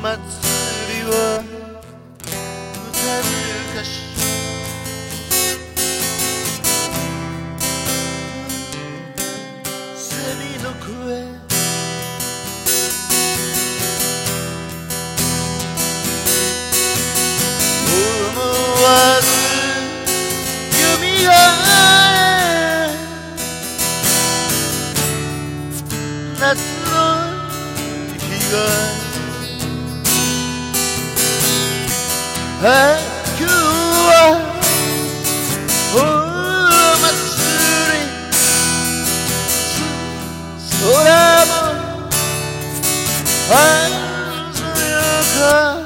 祭りは歌う歌詞セミの声思わずよみがえ夏の日が今日はお祭り空も鮮やか